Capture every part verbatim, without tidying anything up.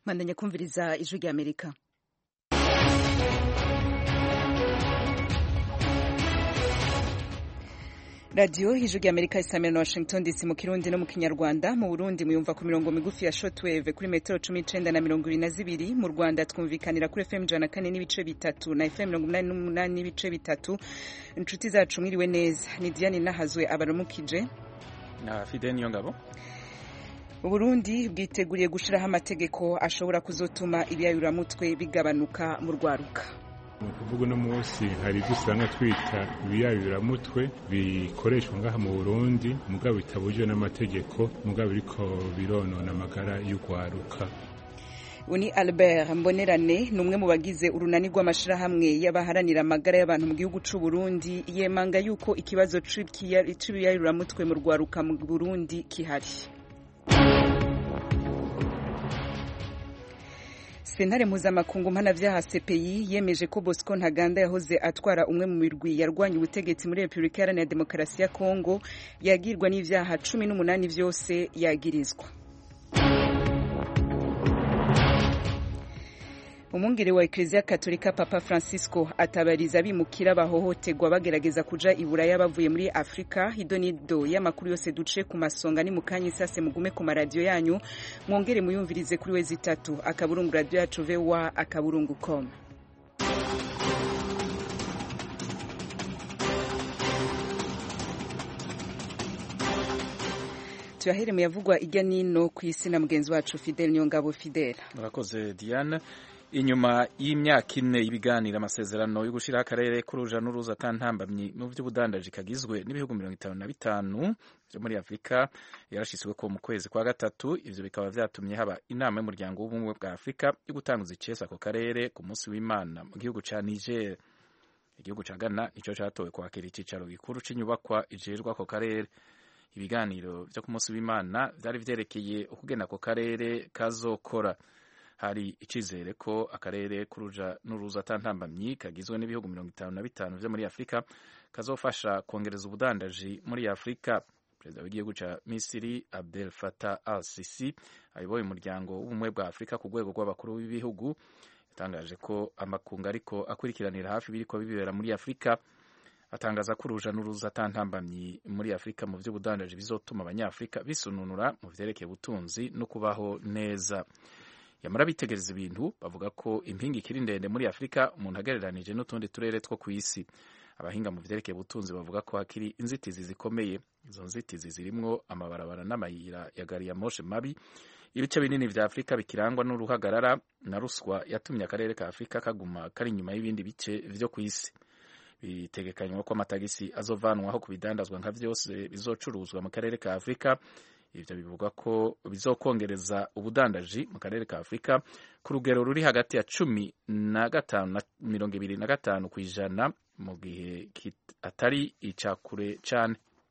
Mandanya kumviriza ijwi rya Amerika. Radio ijwi rya Amerika isamira na Washington D C mu Kirundi no mu Kinyarwanda. Mu Burundi muyumva ku mirongo migufi ya shortwave kuri metero cumi n'icenda na mirongo ibiri na zibiri. Mu Rwanda twumvikanira kuri F M ijana na kane n'ibice bitatu na F M mirongo umunani n'umunani n'ibice bitatu. Inshuti zacu mwiriwe neza. Ni Diane Nahazwe abaramukije na Fidel Niyongabo. Burundi bwiteguriye gushiraho amategeko ashobora kuzotuma ibiyayuramutwe bigabanuka mu rwaruka. Mu kuvuga no munsi hari dusanga twita ibiyayuramutwe bikoreshwa ngaha mu Burundi mugabo bitabujwe n'amategeko mugabo biriko bironona amagara y'urwaruka. Uni Albert Mbonerane numwe mu bagize urunani rw'amashirahamwe y'abaharanira amagara y'abantu mu gihugu c'u Burundi yemanga yuko ikibazo c'ibiyayuramutwe mu rwaruka mu Burundi kihari. Sentare mpuzamakungu mpanavyaha C P I yemeje ko Bosco Ntaganda yahoze atwara umwe mu mirwi yarwanya ubutegetsi muri Republika Iharanira Demokarasi ya Kongo yagirwa n'ivyaha cumi n'umunani vyose yagirizwa. Umungere wa Eklezia Katolika Papa Francisco atabariza bimukira bahohoterwa bagerageza kuja iburaya bavuye muri Afrika. Idonido y'amakuru yose duce ku masonga ni mukanyi sase mugume ku maradio yanyu mwongere muyumvirize kuri wezi itatu akaburungu radio yacu V O A akaburungu com. Tuyahere mu yavugwa ijya nino ku isi na mugenzi wacu Fidel Niyongabo. Fidel, murakoze Diane. Inyuma y'imyaka ine y'ibiganiro amasezerano yo gushira akarere kuruja n'uruza atantambamye mu by'ubudandaji kagizwe n'ibihugu mirongo itanu na bitanu byo muri Afrika yarashitswe ko mu kwezi kwa gatatu. Ivyo bikaba vyatumye haba inama y'umuryango w'ubumwe bwa Afrika yo gutanguza icesa ako karere ku munsi w'Imana mu gihugu ca Niger. Igihugu ca Ghana nico catowe kwakira icicaro gikuru c'inyubakwa ijerwa ako karere. Ibiganiro vyo ku munsi w'Imana vyari vyerekeye ukugena ako karere kazokora. Hari icizere ko akarere kuruja n'uruza atantambamyi kagizwe n'ibihugu mirongo itanu na bitanu vyo muri Afrika kazofasha kongereza ubudandaji muri Afrika. Perezida w'igihugu ca Misiri Abdel Fattah al-Sisi ayoboye umuryango w'ubumwe bwa Afrika ku rwego rw'abakuru b'ibihugu yatangaje ko amakungu ariko akurikiranira hafi biriko bibera muri Afrika. Atangaza ko uruja n'uruza atantambamyi muri Afrika mu vy'ubudandaji bizotuma abanyafrika bisununura mu vyerekeye ubutunzi no kubaho neza. Yamara bitegereza ibintu bavuga ko impinga ikiri ndende muri Afrika umuntu agereranije n'utundi turere two ku isi. Abahinga mu vyerekeye ubutunzi bavuga ko hakiri inzitizi zikomeye. Izo nzitizi zirimwo amabarabara n'amayira ya gari ya moshe mabi. Ibice binini vya Afrika bikirangwa n'uruhagarara na ruswa yatumye akarere ka Afrika kaguma kari inyuma y'ibindi bice vyo ku isi. Bitegekanywa ko amatagisi azovanwaho ku bidandazwa nka vyose bizocuruzwa mu karere ka Afrika. Ivyo bivuga ko bizokongereza ubudandaji mu karere ka Afrika ku rugero ruri hagati ya cumi na gatanu na mirongo ibiri na gatanu kw'ijana mu gihe atari icakure cane.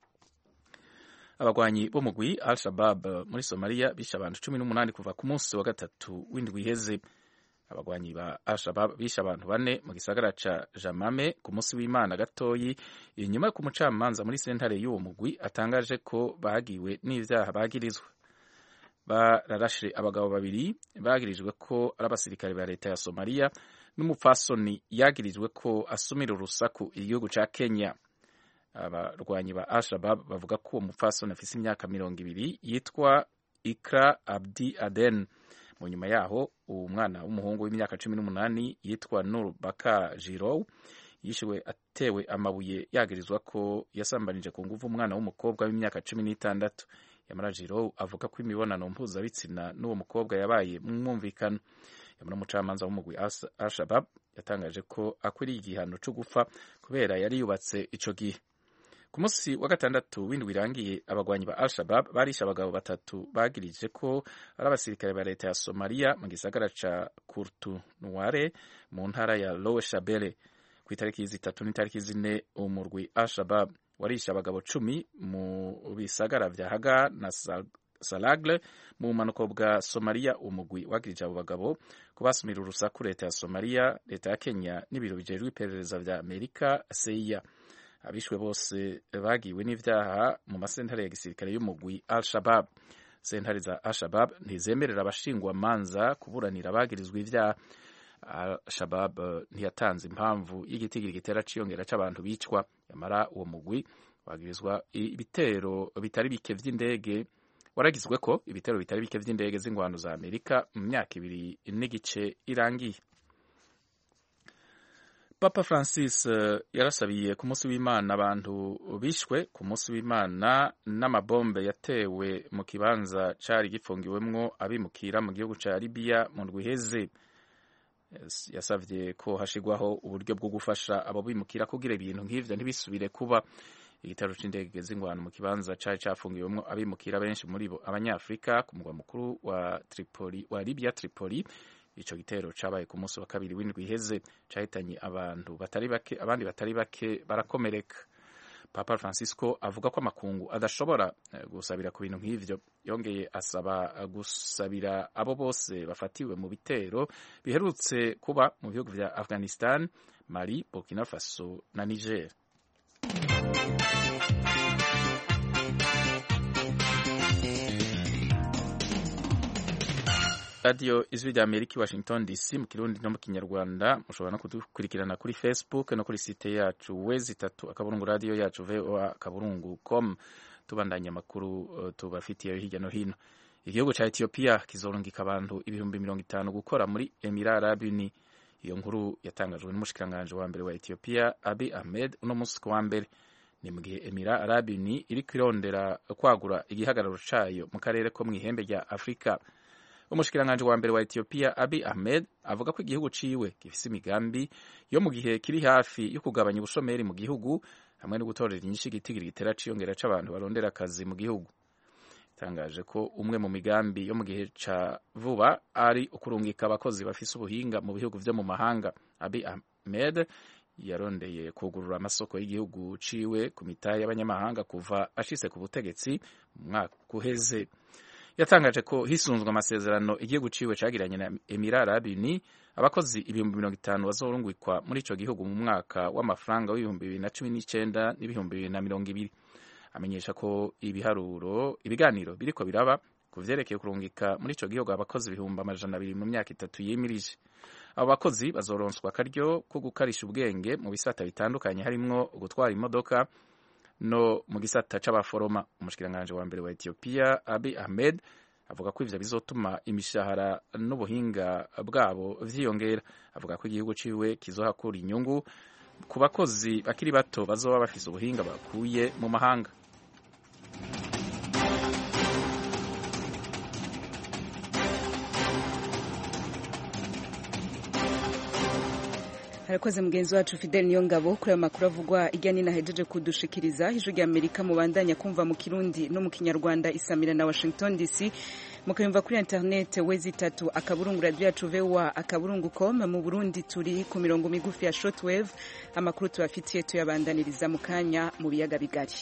Abagwanyi bo mugwi Al-Shabaab muri Somalia bishe abantu cumi n'umunani kuva ku munsi wa gatatu w'indwi iheze. Abagwanyi ba Al-Shabaab bishe abantu bane mu gisagara ca Jamame ku munsi w'Imana gatoyi inyuma ku mucamanza muri sentare y'uwo mugwi atangaje ko bagiwe n'ivyaha bagirizwa. Bararashe abagabo babiri bagirijwe ko ari abasirikare ba leta ya Somalia n'umupfasoni yagirijwe ko asumira urusaku igihugu ca Kenya. Abarwanyi ba Al-Shabaab bavuga ko uwo mupfasoni afise imyaka mirongo ibiri yitwa Ikra Abdi Aden. Mu nyuma yaho umwana w'umuhungu w'imyaka cumi n'umunani yitwa Nur Baka Jirow yishiwe atewe amabuye yagirizwa ko yasambanije ku nguvu umwana w'umukobwa w'imyaka cumi n'itandatu. Yamara Jirow avuga ko imibonano mpuzabitsina n'uwo mukobwa yabaye mu mwumvikano. Yamara umucamanza w'umugwi Al-Shabaab yatangaje ko akwiriye igihano co gufa kubera yari yubatse ico gihe. Ku munsi wa gatandatu w'indwi irangiye abagwanyi ba Al-Shabaab barishe abagabo batatu bagirije ko ari abasirikare ba leta ya Somalia mu gisagara ca Kurtunware mu ntara ya Lower Shabelle. Ku itariki zitatu n'itariki zine umurwi Al-Shabaab warishe abagabo cumi mu bisagara vya Haga na Salagle mu bumanuko bwa Somalia. Umugwi wagirije abo bagabo ko basumira urusaku leta ya Somalia, leta ya Kenya n'ibiro bijejwe iperereza vya Amerika C I A. Abishwe bose bagiwe n'ivyaha mu masentare ya gisirikare y'umugwi Al-Shabaab. sentare za Al-Shabab ntizemerera abashingwa manza kuburanira abagirizwa ivyaha. Al-Shabab ntiyatanze impamvu y'igitigiri gitera ciyongera c'abantu bicwa, yamara uwo mugwi wagirizwa ibitero bitari bike vy'indege waragizwe ko ibitero bitari bike vy'indege z'ingwano za Amerika mu myaka ibiri n'igice irangiye. Papa Francis uh, yarasabiye ku munsi w'Imana abantu bishwe ku munsi w'Imana n'amabombe yatewe mu kibanza cari gifungiwemwo abimukira mu gihugu ca Libya mu ndwi iheze. Yasavye ko hashigwaho uburyo bwo gufasha abo bimukira kugira ibintu nk'ivyo ntibisubire kuba. Igitero c'indege z'ingwano mu kibanza cari cafungiwemwo abimukira benshi muri bo Abanyafrika ku mugwa mukuru wa Tripoli wa Libya Tripoli. Ico gitero cabaye ku munsi wa kabiri w'indwi iheze, cahitanye abantu batari bake, abandi batari bake barakomereka. Papa Francisco avuga ko amakungu adashobora gusabira ku bintu nk'ivyo. Yongeye asaba gusabira abo bose bafatiwe mu bitero biherutse kuba mu bihugu vya Afghanistan, Mali, Burkina Faso na Niger. Radio Ijwi rya Amerika Washington D C mu Kirundi no mu Kinyarwanda. Mushobora no kudukurikirana kuri Facebook no kuri site yacu wezi tatu akaburungu radio yacu v o a akaburungu com. Tubandanya makuru uh, tubafitiye hirya no hino. Igihugu ca Ethiopia kizorungika abantu ibihumbi mirongo itanu gukora muri Emirate Arab Unis. Iyo nkuru yatangajwe n'umushikiranganje wa mbere wa Ethiopia Abiy Ahmed uno munsi wa mbere. Ni mu gihe Emirate Arab Unis iri kwirondera kwagura igihagararo cayo mu karere ko mw'ihembe rya Afrika. Umushikiranganje wa mbere wa Ethiopia Abiy Ahmed avuga ko igihugu ciwe gifise imigambi yo mu gihe kiri hafi yo kugabanya ubushomeri mu gihugu hamwe no gutorera inyinshi igitigiri gitera ciyongera c'abantu barondera akazi mu gihugu. Tangaje ko umwe mu migambi yo mu gihe ca vuba ari ukurungika abakozi bafise ubuhinga mu bihugu vyo mu mahanga. Abiy Ahmed yarondeye kugurura amasoko y'igihugu ciwe ku mitahe y'abanyamahanga kuva ashitse ku butegetsi mu mwaka uheze. Yatangaje ko hisunzwe amasezerano igihugu ciwe cagiranye na Emirate Arab Unis abakozi ibihumbi mirongo itanu bazorungikwa muri ico gihugu mu mwaka w'amafaranga w'ibihumbi bibiri na cumi n'icenda n'ibihumbi bibiri na mirongo ibiri. Amenyesha ko ibiharuro ibiganiro biriko biraba ku vyerekeye kurungika muri ico gihugu abakozi ibihumbi amajana abiri mu myaka itatu yimirije. Abo bakozi bazoronswa akaryo ko gukarisha ubwenge mu bisata bitandukanye harimwo gutwara imodoka no mu gisata c'abaforoma. Umushikiranganje wa mbere wa Ethiopia Abiy Ahmed avuga ko ivyo bizotuma imishahara n'ubuhinga bwabo vyiyongera. Avuga ko igihugu ciwe kizohakura inyungu ku bakozi bakiri bato bazoba bafise ubuhinga bakuye mu mahanga. Harakoze mugenzi wacu Fidel Niyongabo kuri ayo makuru avugwa irya nina hejeje kudushikiriza. Ijwi rya Amerika mubandanya kumva mu Kirundi no mu Kinyarwanda isamira na Washington D C. Mukayumva kuri internet wezi tatu akaburungu radio yacu v o a akaburungu com. Mu Burundi turi ku mirongo migufi ya shortwave. Amakuru tubafitiye tuyabandaniriza mu kanya mu biyaga bigari.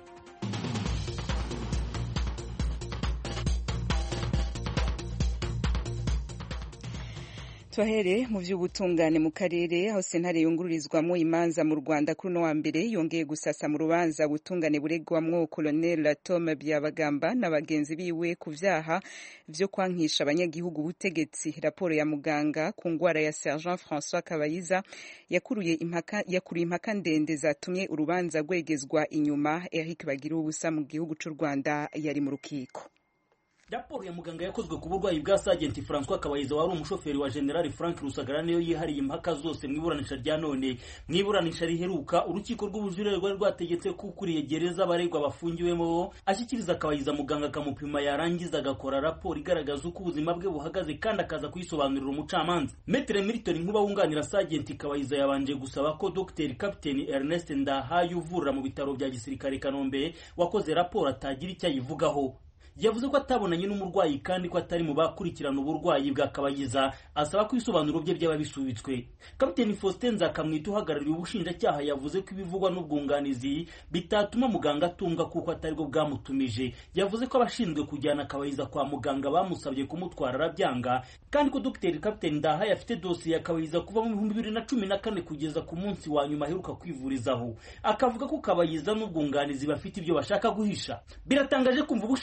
Twahere mu vy'ubutungane mu karere aho sentare yungururizwamwo imanza mu Rwanda kuri no wa mbere yongeye gusasa mu rubanza butungane buregwamwo Colonel Tom Byabagamba n'abagenzi biwe ku vyaha vyo kwankisha abanyagihugu butegetsi. Raporo ya muganga ku ngwara ya Sergeant François Kabayiza yakuruye impaka yakuriye impaka ndende zatumye urubanza rwegezwa inyuma. Eric Bagira ubusa mu gihugu c'u Rwanda yari mu rukiko. Raporo ya muganga yakozwe ku burwayi bwa Sergeant François Kabayiza wari umushoferi wa General Frank Rusagara niyo yihariye impaka zose mwiburanisha rya none. Mwiburanisha riheruka urukiko rw'ubujurire rwari rwategetse ko ukuriye gereza abaregwa bafungiwemo ashyikiriza Kabayiza muganga akamupima yarangiza agakora raporo igaragaza uko ubuzima bwe buhagaze kandi akaza kuyisobanurira umucamanza. Maître Milton Nkuba wunganira Sergeant Kabayiza yabanje gusaba ko Dr Captain Ernest Ndahayo uvurira mu bitaro bya gisirikare Kanombe wakoze raporo atagira icyo ayivugaho. Yavuze ko atabonanye n'umurwayi kandi ko atari mu bakurikirana uburwayi bwa Kabayiza, asaba ko ibisobanuro bye byaba bisubitswe. Captain Faustin Nzakamwita uhagarariye ubushinjacyaha yavuze ko ibivugwa n'ubwunganizi bitatuma muganga atunga kuko atari bwo bwamutumije. Yavuze ko abashinzwe kujyana Kabayiza kwa muganga bamusabye kumutwara arabyanga kandi ko Dr Captain Ndahayo afite dosiye ya Kabayiza kuva mu bihumbi bibiri na cumi na kane kugeza ku munsi wa nyuma aheruka kwivurizaho. Akavuga ko Kabayiza n'ubwunganizi bafite ibyo bashaka guhisha. Biratangaje kumva ubushinjacyaha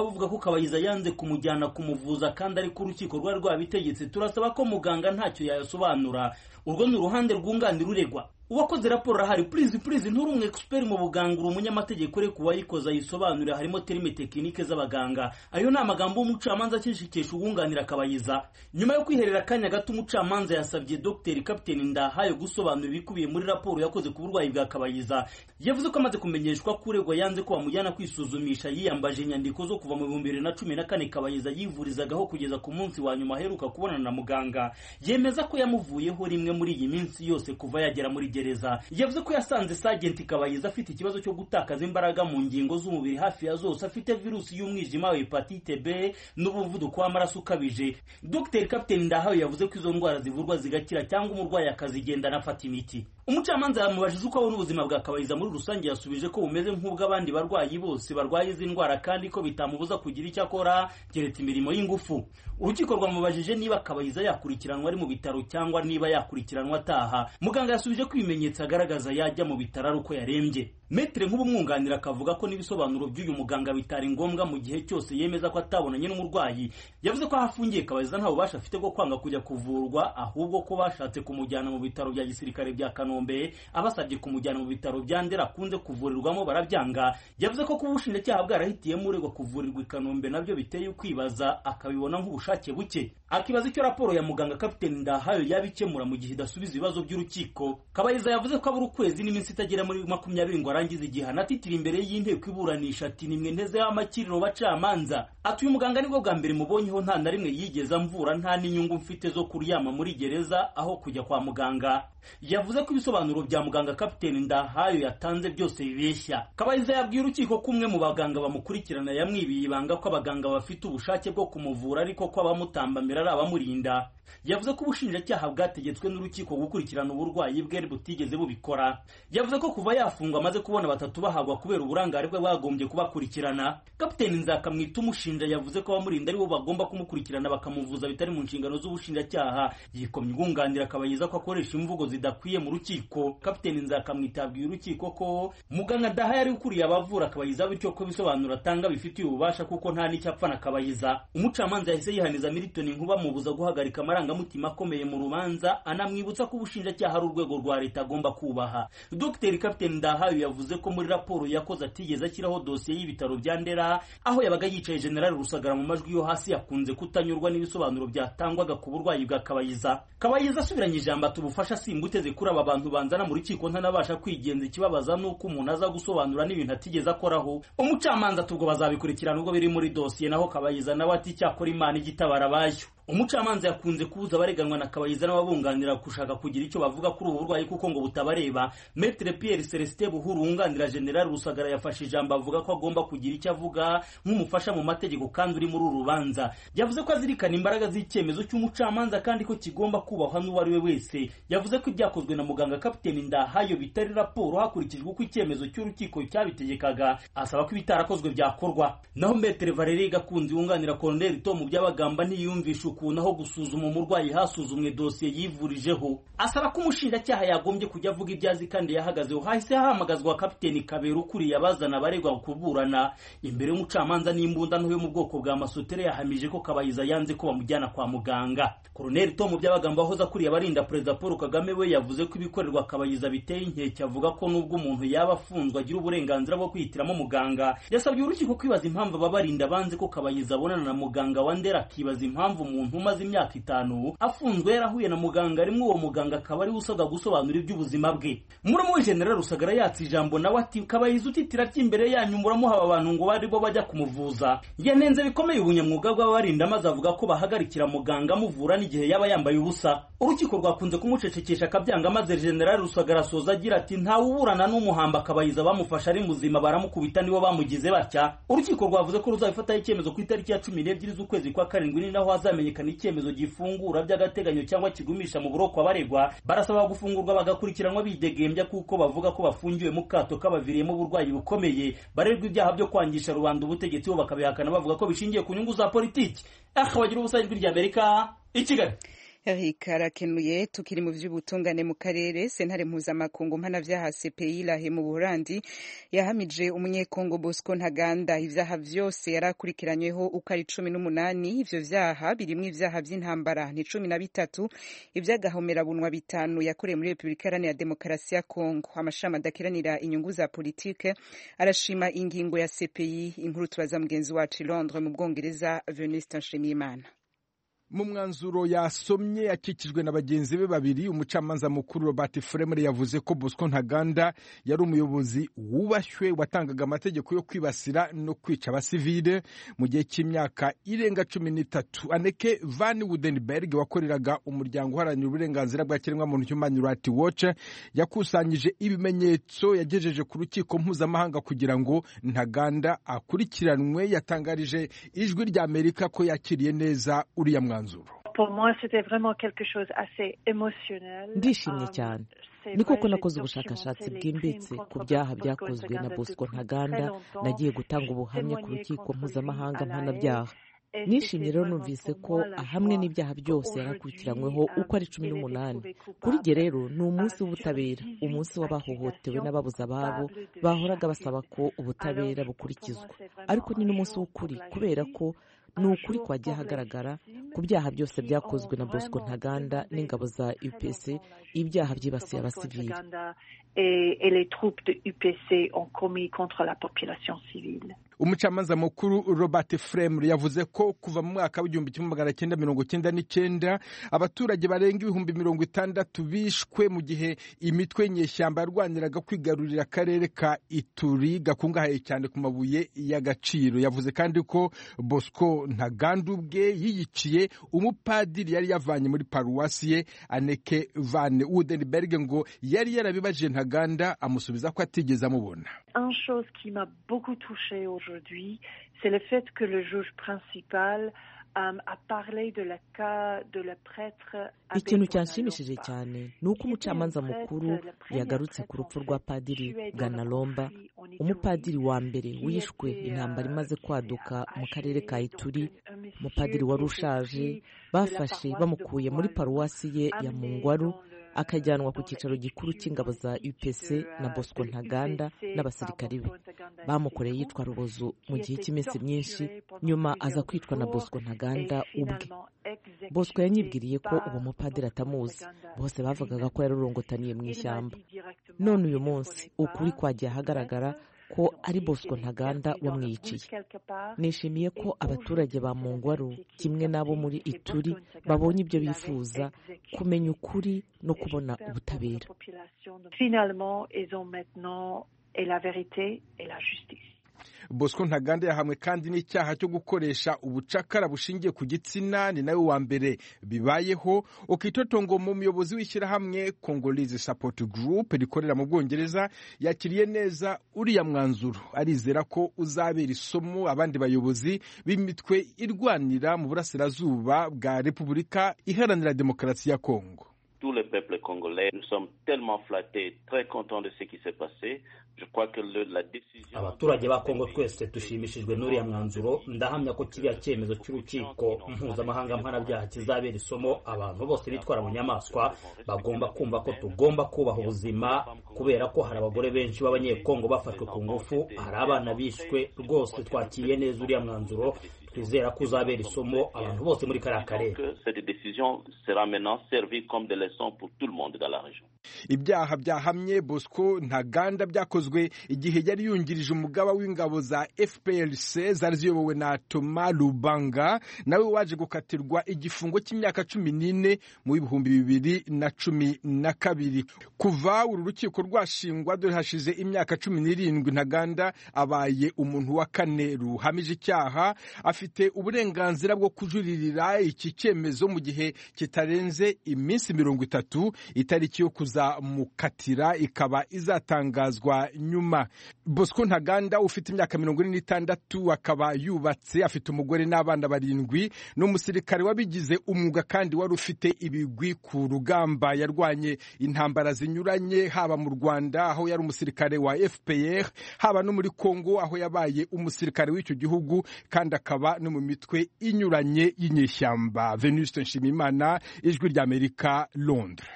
buvuga ko Kabayiza yanze kumujyana kumuvuza kandi ariko urukiko rwari rwabitegetse. Turasaba ko muganga ntacyo yayasobanura. Urwo ni uruhande rwunganira uregwa. Uwakoze raporo rahari, please please nturi umwe expert mu buganga, uri umunyamategeko reko wayikoza yisobanura, harimo terime tekinike z'abaganga. Ayo ni amagambo umucamanza akishikesha uwunganira Kabayiza. Nyuma yo kwiherera kanya gato, umucamanza yasabye Dr Captain Ndahayo gusobanura ibikubiye muri raporo yakoze ku burwayi bwa Kabayiza. Yavuze ko amaze kumenyeshwa ko uregwa yanze ko bamujyana kwisuzumisha, yiyambaje inyandiko zo kuva mu bihumbi bibiri na cumi na kane Kabayiza yivurizagaho kugeza ku munsi wa nyuma aheruka kubonana na muganga. Yemeza ko yamuvuyeho rimwe muri iyi minsi yose kuva yagera muri gereza. Yavuze ko yasanze Sergeant Kabayiza afite ikibazo cyo gutakaza imbaraga mu ngingo z'umubiri hafi ya zose, afite virusi y'umwijima wa hepatite B n'ubuvuduko w'amaraso ukabije. Dr Captain Ndahayo yavuze ko izo ndwara zivurwa zigakira cyangwa umurwayi akazigenda anafata imiti. Umucamanza yamubajije uko abona ubuzima bwa Kabayiza muri rusange, yasubije ko bumeze nk'ubw'abandi barwayi bose barwaye izi ndwara kandi ko bitamubuza kugira icyo akora keretse imirimo y'ingufu. Urukiko rwamubajije niba Kabayiza yakurikiranwa ari mu bitaro cyangwa niba yakurikiranwa ataha. Muganga yasubije ko ibimenyetso agaragaza yajya mu bitaro ari uko yarembye. Metre nk'ubumwunganira akavuga ko n'ibisobanuro by'uyu muganga bitari ngombwa mu gihe cyose yemeza ko atabonanye n'umurwayi. Yavuze ko ahafungiye Kabayiza nta bubasha afite bwo kwanga kujya kuvurwa, ahubwo ko bashatse kumujyana mu bitaro bya gisirikare bya Kanombe, abasabye kumujyana mu bitaro bya Ndera akunze kuvurirwamo barabyanga. Yavuze ko kubushinjacyaha bwarahitiyemo uregwa kuvurirwa i Kanombe nabyo biteye ukwibaza, akabibona nk'ubushake buke. Akibaza icyo raporo ya muganga Captain Ndahayo yabikemura mu gihe idasubiza ibibazo by'urukiko. Kabayiza yavuze ko abura ukwezi n'iminsi itagera muri makumyabiri ngo arangize igihano, atitira imbere y'inteko iburanisha ati nimwe nteze y'amakiriro bacamanza. Atuye umuganga nibwo bwa mbere mubonyeho, nta na rimwe yigeze amvura, nta n'inyungu mfite zo kuryama muri gereza aho kujya kwa muganga. Yavuze ko ibisobanuro bya muganga Captain Ndahayo yatanze byose bibeshya. Kabayiza yabwiye urukiko ko umwe mu baganga bamukurikirana yamwibiye ibanga ko abaganga bafite ubushake bwo kumuvura ariko ko abamutambamira ari abamurinda. Yavuze ko ubushinjacyaha bwategetswe n'urukiko gukurikirana uburwayi bwe butigeze bubikora. Yavuze ko kuva yafungwa amaze kubona batatu bahagwa kubera uburangare bwe bagombye kubakurikirana. Captain Nzakamwita umushinja yavuze ko abamurinda ari bo bagomba kumukurikirana bakamuvuza bitari mu nshingano z'ubushinjacyaha. Yikomye ubwunganira Kabayiza ko akoresha imvugo zidakwiye mu rukiko. Captain Nzakamwita yabwiye urukiko ko muganga Ndahayo ari ukuriye abavura Kabayiza, bityo ko bisobanura atanga bifitiye ububasha kuko nta n'icyo apfa na Kabayiza. Umucamanza yahise yihaniza Milton Nkuba mubuza guhagarika amarangamutima akomeye mu rubanza, anamwibutsa ko ubushinjacyaha ari urwego rwa leta agomba kubaha. Dr Captain Ndahayo yavuze ko muri raporo yakoze atigeze ashyiraho dosiye y'ibitaro bya Ndera, aho yabaga yicaye General Rusagara mu majwi yo hasi yakunze kutanyurwa n'ibisobanuro byatangwaga ku burwayi bwa Kabayiza. Kabayiza asubiranye ijambo ati ubufasha simbuteze kuri aba bantu banzana mu rukiko ntanabasha kwigenza, ikibabaza nuko umuntu aza gusobanura n'ibintu atigeze akoraho. Umucamanza tubwo bazabikurikirana ubwo biri muri dosiye, naho Kabayiza nawe ati cyakora Imana igitabara abayo. Umucamanza yakunze kubuza abareganwa na Kabayiza n'ababunganira gushaka kugira icyo bavuga kuri ubu burwayi kuko ngo butabareba. Maître Pierre Celestin Buhuru wunganira General Rusagara yafashe ijambo avuga ko agomba kugira icyo avuga nk'umufasha mu mategeko kandi uri muri uru rubanza. Yavuze ko azirikana imbaraga z'icyemezo cy'umucamanza kandi ko kigomba kubahwa n'uwo ari we wese. Yavuze ko ibyakozwe na muganga Captain Ndahayo bitari raporo hakurikijwe uko icyemezo cy'urukiko cyabitegekaga, asaba ko ibitarakozwe byakorwa. Naho Maître Valerie Gakunzi wunganira Colonel Tom Byabagamba ntiyumvisha ukuntu aho gusuzuma umurwayi hasuzumwe dosiye yivurijeho. Asaba ko umushinjacyaha yagombye kujya avuga ibyazi kandi yahagazeho. Hahise hahamagazwa Kapiteni Kabera ukuriye abazana abaregwa kuburana imbere y'umucamanza n'imbunda nto yo mu bwoko bwa masotere. Yahamije ko Kabayiza yanze ko bamujyana kwa muganga. Colonel Tom Byabagamba wahoze akuriye abarinda Perezida Paul Kagame we yavuze ko ibikorerwa Kabayiza biteye inkeke, avuga ko nubwo umuntu yaba afunzwe agira uburenganzira bwo kwihitiramo muganga. Yasabye urukiko kwibaza impamvu ababarinda banze ko Kabayiza abonana na muganga wa Ndera, akibaza impamvu umuntu umaze imyaka itanu afunzwe yarahuye na muganga rimwe, uwo muganga akaba ari usabwa gusobanura iby'ubuzima bwe. Muramu we General Rusagara yatse ijambo nawe ati Kabayiza utitira cy'imbere yanyu muramuha abantu ngo bari bo bajya kumuvuza. Yanenze bikomeye ubunyamwuga bw'abarinda maze avuga ko bahagarikira muganga amuvura n'igihe yaba yambaye ubusa. Urukiko rwakunze kumucecekesha akabyanga maze General Rusagara soza agira ati nta uburana n'umuhamba Kabayiza bamufasha ari muzima baramukubita nibo bamugize batya. Urukiko rwavuze ko ruzabifataho icyemezo ku itariki ya cumi n'ebyiri z'ukwezi kwa karindwi ni naho hazamenyekana icyemezo gifungura by'agateganyo cyangwa kigumisha mu buroko abaregwa. Barasaba gufungurwa bagakurikiranwa bidegembya kuko bavuga ko bafungiwe mu kato kabaviriyemo uburwayi bukomeye. Barerwa ibyaha byo kwangisha rubanda ubutegetsi bo bakabihakana bavuga ko bishingiye ku nyungu za politiki. Aha bagira ubusayirwa ry'Amerika i Kigali. Eric arakenuye. Tukiri mu vy'ubutungane mu karere, sentare mpuzamakungu mpanavyaha C P I lahe mu Buholandi yahamije umunyekongo Bosco Ntaganda ivyaha vyose yarakurikiranyweho uko ari cumi n'umunani. Ivyo vyaha birimwo ivyaha vy'intambara ni cumi na bitatu, ivy'agahomerabunwa bitanu yakoreye muri Repubulika Iharanira Demokarasi ya Kongo. Amashami adakiranira inyungu za politike arashima ingingo ya C P I. Inkuru tubaza mugenzi wacu i Londres mu Bwongereza, Venuste Nshimiyimana. Mu mwanzuro yasomye yakikijwe na bagenzi be babiri, umucamanza mukuru Robert Fremre yavuze ko Bosco Ntaganda yari umuyobozi wubashywe watangaga amategeko yo kwibasira no kwica abasivile mu gihe cy'imyaka irenga cumi n'itatu. Anneke van Woudenberg wakoreraga umuryango uharanira uburenganzira bwa kiremwamuntu Human Rights Watch yakusanyije ibimenyetso yagejeje ku rukiko mpuzamahanga kugira ngo Ntaganda akurikiranwe. Yatangarije ijwi rya Amerika ko yakiriye neza uriya mwanzuro. Pour moi, c'était vraiment quelque chose assez émotionnel. Ndishimye cyane. Ni koko nakoze ubushakashatsi bwimbitse ku byaha byakozwe na Bosco Ntaganda. Nagiye gutanga ubuhamya ku rukiko mpuzamahanga mpanabyaha. Nishimye rero numvise ko hamwe n'ibyaha byose yarakurikiranyweho uko ari cumi n'umunani. Kuri jye rero ni umunsi w'ubutabera, umunsi w'abahohotewe n'ababuze ababo bahoraga basaba ko ubutabera bukurikizwa. Ariko ni n'umunsi w'ukuri kubera ko ni ukuri kwagiye hagaragara ku byaha byose byakozwe na Bosco Ntaganda n'ingabo za U P C, ibyaha byibasiye abasivili. Et les troupes de U P C ont commis contre la population civile. Umucamanza mukuru Robert Fremre yavuze ko kuva mu mwaka w'igihumbi kimwe magana cyenda mirongo cyenda n'icyenda abaturage barenga ibihumbi mirongo itandatu bishwe mu gihe imitwe nyeshyamba yarwaniraga kwigarurira akarere ka Ituri gakungahaye cyane ku mabuye y'agaciro. Yavuze kandi ko Bosco Ntaganda ubwe yiyiciye umupadiri yari yavanye muri paruwasi ye. Anneke van Woudenberg ngo yari yarabibajije Ntaganda amusubiza ko atigeze amubona. Une chose qui m'a beaucoup touchée aujourd'hui, c'est le fait que le juge principal um, a parlé de la cas de la prêtre. Ikintu cyanshimishije cyane ni uko umucamanza mukuru yagarutse ku rupfu rwa padiri Ganalomba, umupadiri wa mbere wishwe intambara imaze kwaduka mu karere ka Ituri. Umupadiri wari ushaje bafashe bamukuye muri paruwasi ye ya Mungwaru akajyanwa ku cyicaro gikuru cy'ingabo za U P C na Bosco Ntaganda n'abasirikari be. Bamukoreye yitwa Rubozo mu gihe cy'iminsi myinshi, nyuma aza kwitwa na Bosco Ntaganda ubwe. Bosco yanyibwiriye ko uwo mupadiri atamuzi, bose bavugaga ko yarurongotaniye mu ishyamba. None uyu munsi ukuri kwagiye ahagaragara ko ari Bosco Ntaganda wamwiciye. Nishimiye ko abaturage ba Mungwaru kimwe n'abo muri Ituri babonye ibyo bifuza, kumenya ukuri no kubona ubutabera. Finalement, ils ont maintenant et la vérité et la justice. Bosco Ntaganda yahamwe kandi n'icyaha cyo gukoresha ubucakara bushingiye ku gitsina, ni nawe wa mbere bibayeho. Okitotongo mu muyobozi w'ishyirahamwe Congolese Support Group rikorera mu Bwongereza yakiriye neza uriya mwanzuro, arizera ko uzabera isomo abandi bayobozi b'imitwe irwanira mu burasirazuba bwa Repubulika Iharanira Demokarasi ya Kongo. Tout le peuple congolais, nous sommes tellement flattés, très contents de ce qui s'est passé. Je crois que le, la décision. Abaturage ba Kongo twese dushimishijwe n'uriya mwanzuro. Ndahamya ko kiriya cyemezo cy'urukiko mpuzamahanga mpanabyaha kizabera isomo abantu bose bitwara mu nyamaswa. Bagomba kumva ko tugomba kubaha ubuzima, kubera ko hari abagore benshi b'abanyekongo bafashwe ku ngufu, hari abana bishwe. Rwose twakiriye neza uriya mwanzuro, twizera ko uzabera isomo abantu bose muri kariya karere. Cette décision sera maintenant servie comme de leçon pour tout le monde dans la région. Ibyaha byahamye Bosco Ntaganda byakozwe igihe yari yungirije umugaba w'ingabo za F P L C zari ziyobowe na Thomas Lubanga, nawe waje gukatirwa igifungo cy'imyaka cumi n'ine mu bihumbi bibiri na cumi na kabiri. Kuva uru rukiko rwashingwa dore hashize imyaka cumi n'irindwi, Ntaganda abaye umuntu wa kane ruhamije icyaha. Afite uburenganzira bwo kujuririra iki cyemezo mu gihe kitarenze iminsi mirongo itatu. Itariki yo kuza bazamukatira ikaba izatangazwa nyuma. Bosco Ntaganda ufite imyaka mirongo ine n'itandatu akaba yubatse, afite umugore n'abana barindwi, n'umusirikare wabigize umwuga kandi wari ufite ibigwi ku rugamba. Yarwanye intambara zinyuranye, haba mu Rwanda aho yari umusirikare wa F P R, haba no muri Kongo aho yabaye umusirikare w'icyo gihugu, kandi akaba no mu mitwe inyuranye y'inyeshyamba. Venuste Nshimiyimana, Ijwi ry'Amerika, Londres.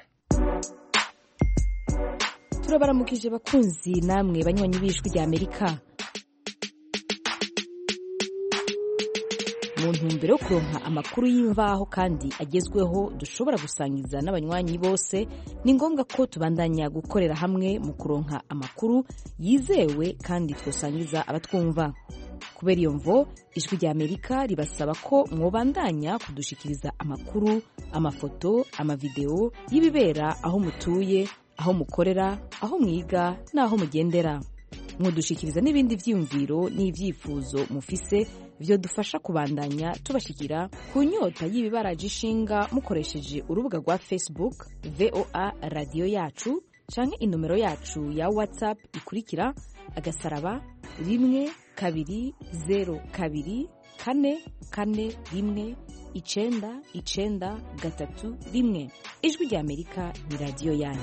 Turabaramukije bakunzi namwe banywanyi b'Ijwi ry'Amerika. Mu ntumbero yo kuronka amakuru y'imvaho kandi agezweho dushobora gusangiza n'abanywanyi bose, ni ngombwa ko tubandanya gukorera hamwe mu kuronka amakuru yizewe kandi twosangiza abatwumva. Kubera iyo mvo, Ijwi ry'Amerika ribasaba ko mwobandanya kudushikiriza amakuru, amafoto, amavideo y'ibibera aho mutuye, aho mukorera, aho mwiga n'aho mugendera. Mwodushikiriza n'ibindi vyiyumviro n'ivyifuzo mufise vyo dufasha kubandanya tubashikira ku nyota y'ibibaraje ishinga mukoresheje urubuga rwa Facebook V O A Radio Yacu canke inomero yacu ya WhatsApp ikurikira agasaraba rimwe kabiri zero kabiri kane kane rimwe icenda icenda gatatu rimwe. Ijwi ry'Amerika ni radio yanyu.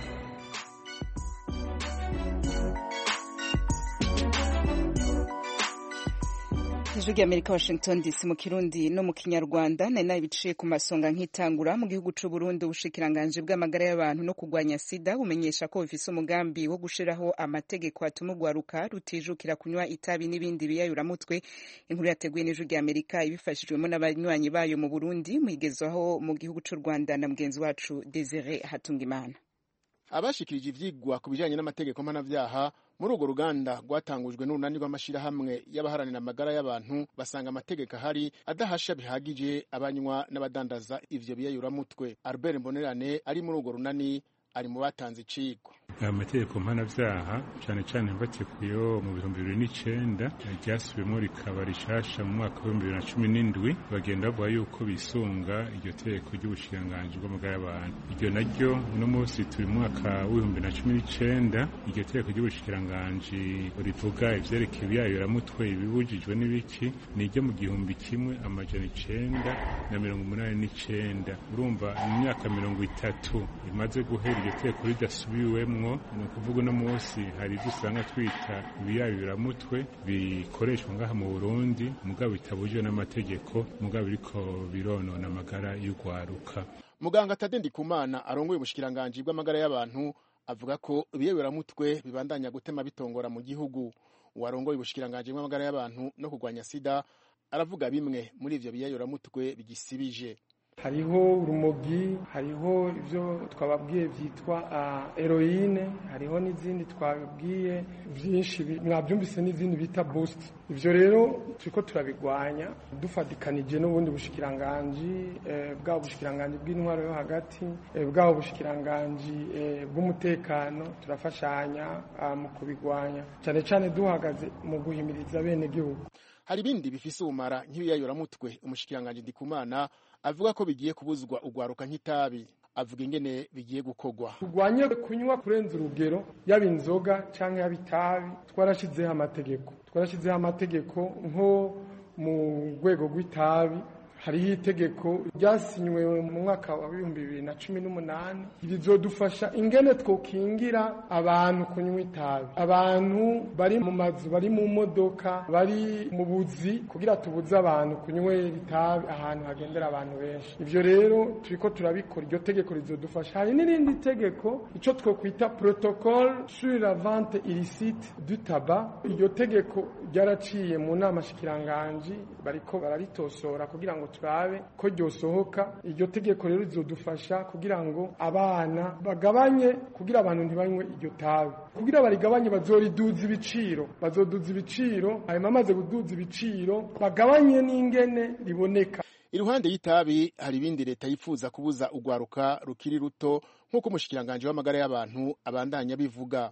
Ijwi ry'Amerika, Washington D C, mu Kirundi no mu Kinyarwanda. Nari nabiciye ku masonga nk'itangura. Mu gihugu c'u Burundi, ubushikiranganje bw'amagara y'abantu no kurwanya sida bumenyesha ko bufise umugambi wo gushiraho amategeko atuma urwaruka rutijukira kunywa itabi n'ibindi biyayuramutwe. Inkuru yateguye n'Ijwi ry'Amerika ibifashijwemo n'abanywanyi bayo mu Burundi, mwigezwaho mu gihugu c'u Rwanda na mugenzi wacu Desire Hatungimana. Abashikirije ivyigwa ku bijanye n'amategeko mpanavyaha muri urwo ruganda rwatangujwe n'urunani rw'amashirahamwe y'abaharanira amagara y'abantu, basanga amategeko ahari adahasha bihagije abanywa n'abadandaza ivyo biyayuramutwe. Albert Mbonerane ari muri urwo runani ari mu batanze icigwa. Amategeko mpanavyaha cane cane mbatekuyo mu bihumbi bibiri n'icenda ryasubiyemo rikaba rishasha mu mwaka wa bibiri na cumi n'indwi, bagenda bavuga yuko bisunga iryo tegeko ry'ubushikiranganji bw'amagara y'abantu. Iryo naryo uno munsi turi mu mwaka w'ibihumbi bibiri na cumi n'icenda, iryo tegeko ry'ubushikiranganji rivuga ivyerekeye ibiyayuramutwe ibibujijwe n'ibiki ni iryo mu gihumbi kimwe amajana icenda na mirongo umunani n'icenda. Urumva mu myaka mirongo itatu imaze guhera iryo tegeko ridasubiwemwo, ni ukuvuga uno munsi hari ibyo usanga twita ibiyayuramutwe bikoreshwa ngaha mu Burundi mugabo bitabujijwe n'amategeko, mugabo biriko bironona amagara y'urwaruka. Muganga Tade Ndikumana arongoye ubushikiranganji bw'amagara y'abantu avuga ko ibiyayuramutwe bibandanya gutema bitongora mu gihugu. Uwarongoye ubushikiranganji bw'amagara y'abantu no kurwanya sida aravuga bimwe muri ivyo biyayuramutwe bigisibije. Hariho urumogi, hariho ivyo twababwiye vyitwa uh, heroine, hariho n'izindi twababwiye vyinshi mwavyumvise n'izindi bita boost. Ivyo rero turiko turabigwanya dufatikanije n'ubundi bushikiranganji eh, bwa bushikiranganji bw'intwaro yo hagati eh, bwa bushikiranganji eh, bw'umutekano, turafashanya uh, mu kubigwanya cyane cyane duhagaze mu guhimiriza bene gihugu. Hari bindi bifise ubumara nk'ibiyayuramutwe. Umushikiranganji Ndikumana avuga ko bigiye kubuzwa ugwaruka nk'itabi. Avuga ingene bigiye gukogwa. Tugwanye kunywa kurenza urugero yaba inzoga canke yaba itabi. Twarashizeho amategeko twarashizeho amategeko nko mu rwego rw'itabi. Hariho itegeko ryasinywe mu mwaka wa ibihumbi bibiri na cumi n'umunani rizodufasha ingene twokingira abantu kunywa itabi, abantu bari mu mazu, bari mu modoka, bari mu buzi, kugira tubuze abantu kunywera itabi ahantu hagendera abantu benshi. Ivyo rero turiko turabikora, iryo tegeko rizodufasha. Hari n'irindi tegeko ico twokwita protocole sur la vente illicite du tabac. Iryo tegeko ryaraciye mu nama shikiranganji, bariko bararitosora kugira ngo turabe ko ryosohoka. Iryo tegeko rero rizodufasha kugira ngo abana bagabanye, kugira abantu ntibanywe iryo tabi, kugira barigabanye bazoriduza ibiciro bazoduza ibiciro hanyuma amaze kuduza ibiciro bagabanye n'ingene riboneka. Iruhande y'itabi hari ibindi leta yifuza kubuza ugwaruka rukiri ruto nk'uko umushikiranganje w'amagara y'abantu abandanya bivuga.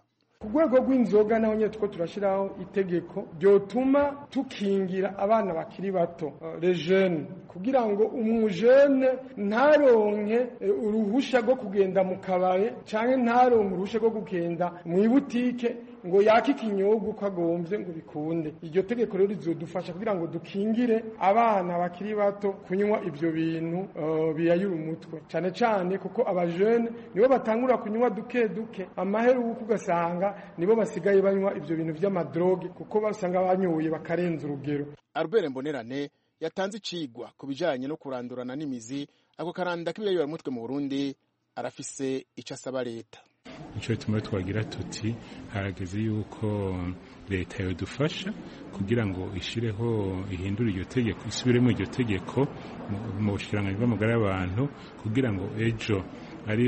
ku rwego rw'inzoga naho nyine two turashyiraho itegeko ryotuma tukingira abana bakiri bato les jeunes kugira ngo umujene ntaronke uruhusha rwo kugenda mu kabare canke ntaronke uruhusha rwo kugenda mu ibutike ngo yake ikinyobwa uko agombye ngo bikunde. Iryo tegeko rero rizodufasha kugira ngo dukingire abana bakiri bato kunywa ivyo bintu uh, biyayura umutwe cyane cyane kuko abajene nibo batangura kunywa duke duke amaheruka ugasanga nibo basigaye banywa ivyo bintu vy'amadroge kuko basanga banyoye bakarenza urugero. Albert Mbonerane yatanze icigwa ku bijanye no kurandurana n'imizi ako karanda k'ibiyayura umutwe mu Burundi arafise ico asaba leta. Ico tumwe twagira tuti harageze yuko leta yodufasha kugira ngo ishireho ihindura iryo tegeko isubiremo iryo tegeko mu bushiranganje bw'amagara y'abantu kugira ngo ejo ari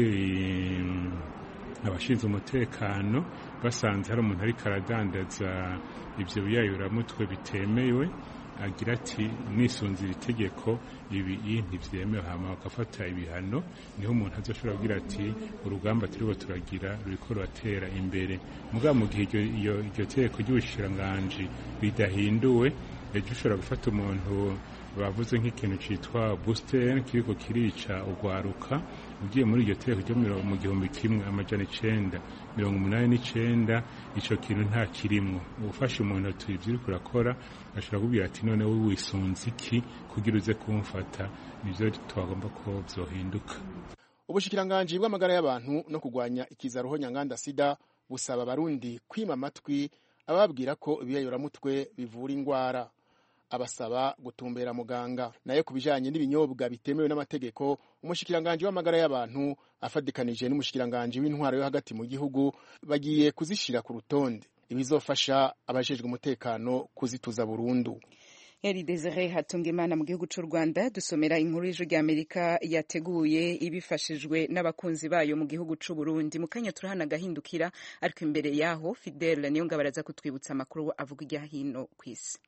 abashinzwe umutekano basanze hari umuntu ariko aradandaza ivyo biyayuramutwe bitemewe agira ati nisunzira itegeko ibi ntivyemewe hama bakafata ibihano niho umuntu azoshobora kugira ati urugamba turiho turagira ruriko ruratera imbere mugabo mu gihe iryo iryo tegeko ry'ubushiranganje bidahinduwe ejo ushobora gufata umuntu bavuze nk'ikintu citwa booster kiriko kirica ugwaruka ugiye muri iryo tegeko ryo mu gihumbi kimwe amajana icenda mirongo umunani n'icenda ico kintu nta kirimwo ufashe umuntu ati ivyo uriko urakora ashobora kubwira ati none wowe wisunze iki kugira uze kumfata nivyo twagomba ko vyohinduka. Ubushikiranganje bw'amagara y'abantu no kugwanya ikizaruho nyanganda sida busaba abarundi kwima amatwi ababwira ko ibiyayuramutwe bivura ingwara abasaba gutumbera muganga. Nayo kubijanye n'ibinyobwa bitemewe n'amategeko umushikiranganje w'amagara y'abantu afadikanije n'umushikiranganje w'intwaro yo hagati mu gihugu bagiye kuzishira ku rutonde ibizofasha abajejwe umutekano kuzituza burundu. Eri Desire Hatungimana mu gihugu cy'u Rwanda dusomera inkuru y'ijwi ry'Amerika yateguye ibifashijwe n'abakunzi bayo mu gihugu cy'u Burundi. Mu kanya turahana gahindukira ariko imbere yaho Fidel niyo ngabaraza kutwibutsa amakuru avuga irya hino kw'isi.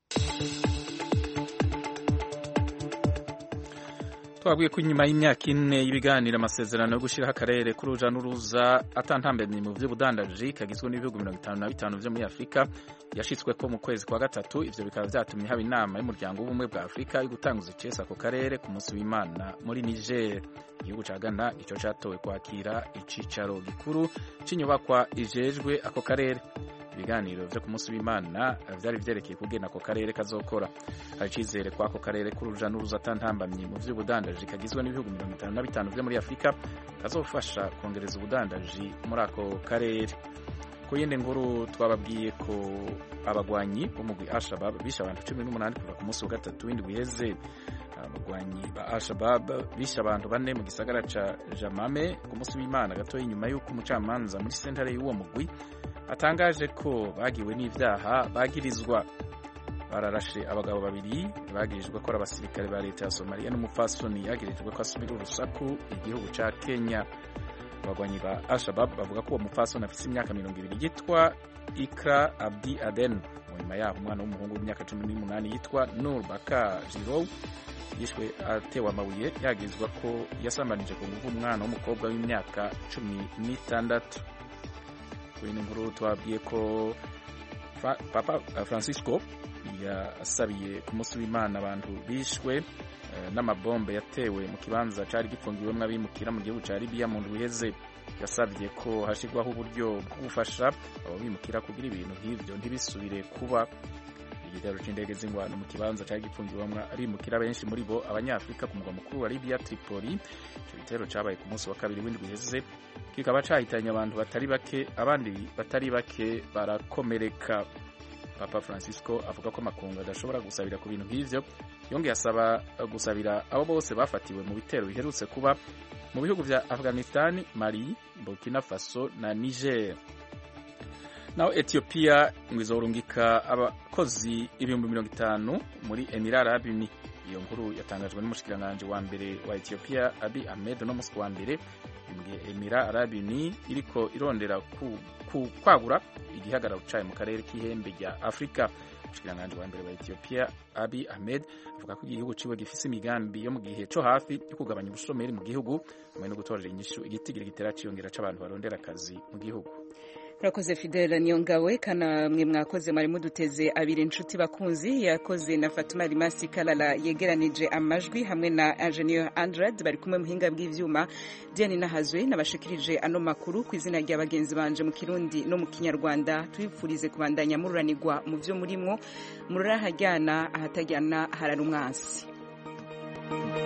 Twabwiye ko inyuma y'imyaka ine y'ibiganiro amasezerano yo gushiraho akarere k'uruja n'uruza atantambamye mu vy'ubudandaji kagizwe n'ibihugu mirongo itanu na bitanu vyo muri Afurika yashitsweko mu kwezi kwa gatatu. Ivyo bikaba vyatumye haba inama y'umuryango w'ubumwe bwa Afurika yo gutanguza icesa ako karere ku munsi w'Imana muri Niger. Igihugu ca Ghana ico catowe kwakira icicaro gikuru c'inyubakwa ijejwe ako karere. Ibiganiro vyo ku munsi w'Imana vyari vyerekeye kugena ako karere kazokora. Hari icizere kwa ako karere k'uruja n'uruza atantambamye mu vy'ubudandaji kagizwe n'ibihugu mirongo itanu na bitanu vyo muri Afurika kazofasha kongereza ubudandaji muri ako karere. Ku yindi nkuru twababwiye ko abagwanyi b'umugwi Al-Shabaab bishe abantu cumi n'umunani kuva ku munsi wa gatatu w'indwi iheze. Abagwanyi ba Al-Shabaab bishe abantu bane mu gisagara ca Jamame ku munsi w'Imana gatoya inyuma y'uko umucamanza muri sentare y'uwo mugwi atangaje ko bagiwe n'ivyaha bagirizwa. Bararashe abagabo babiri bagirijwe ko ari abasirikare ba leta ya Somalia n'umupfasoni yagirijwe ko asubira urusaku igihugu ca Kenya. Abagwanyi ba Al-Shabaab bavuga ko uwo mupfasoni afise imyaka mirongo ibiri yitwa Ikra Abdi Aden. Nyuma yaho umwana w'umuhungu w'imyaka cumi n'umunani yitwa Nur Baka Jirou yishwe atewe amabuye yagirizwa ko yasambanije ku nguvu umwana w'umukobwa w'imyaka cumi n'itandatu. Kuri nkuru twabwiye ko Papa Francisco yasabiye ku munsi w'Imana abantu bishwe n'amabombe yatewe mu kibanza cari gifungiwemwo abimukira mu gihugu ca Libya mu ndwi iheze. Yasabye ko hashirwaho uburyo bwo gufasha abo bimukira kugira ibintu nk'ivyo ntibisubire kuba. Igitero c'indege z'ingwano mu kibanza cari gifungiwemwo abimukira benshi muri bo abanyafrika ku mugwa mukuru wa Libya Tripoli. Ico gitero cabaye ku munsi wa kabiri w'indwi iheze kikaba cahitanye abantu batari bake, abandi batari bake barakomereka. Papa Francisco avuga ko amakungu adashobora gusabira ku bintu nk'ivyo. Yongeye asaba gusabira abo bose bafatiwe mu bitero biherutse kuba mu bihugu vya Afghanistan, Mali, Burkina Faso na Niger. Naho Ethiopia ngizorungika abakozi ibihumbi mirongo itanu muri Emirati Arabi Unite. Iyo nkuru yatangajwe n'umushikiranganje wa mbere wa Ethiopia Abiy Ahmed no musi wa mbere. Emirati Arabi Unite iriko irondera ku, ku kwagura igihagararo cayo mu karere k'ihembe rya Afrika. Umushikiranganje wa mbere wa Ethiopia Abiy Ahmed avuga ko igihugu ciwe gifise imigambi yo mu gihe co hafi yo kugabanya ubushomeri mu gihugu hamwe no gutorera inyishu igitigiri gitera ciyongera c'abantu barondera akazi mu gihugu. Urakoze Fidele Niyongawe kana mwe mwakoze mwari muduteze abiri inshuti bakunzi yakoze na Fatuma Rimasi Kalala yegeranije amajwi hamwe na Engineer Andrade bari kumwe muhinga bw'ivyuma Diane Nahazwe nabashikirije ano makuru ku izina rya bagenzi banje mu Kirundi no mu Kinyarwanda twifurize kubandanya mururanirwa mu byo murimwo murahajyana ahatajyana hararumwasi.